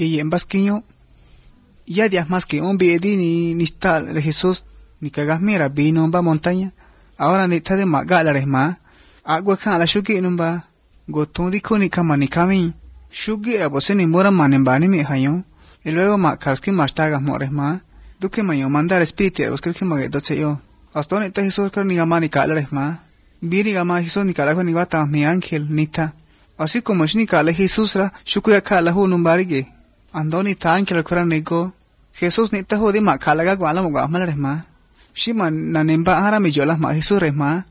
y en basquiño, ya días más que un biedi ni está de Jesús, ni cagas mira vino va montaña, ahora ni está de magalares más, agua can la shuki numba, gotón dico ni cama ni cami, shuki era vos ni mora man en bani mi hayo, y luego macarski más tagas mores más, duque mayo mandar espíritu, os creo que maguedote yo, hasta ni está Jesús creo ni gama ni calares más, viri gama Jesús ni calago ni bata mi ángel ni ta, así como es ni cala Jesús ra, shuku ya cala hu numbarige, andoni ta ángel cura nego, Jesús ni ta jodi ma calaga guala mo gama resma, Shima nanemba ahora me yolas ma Jesús resma,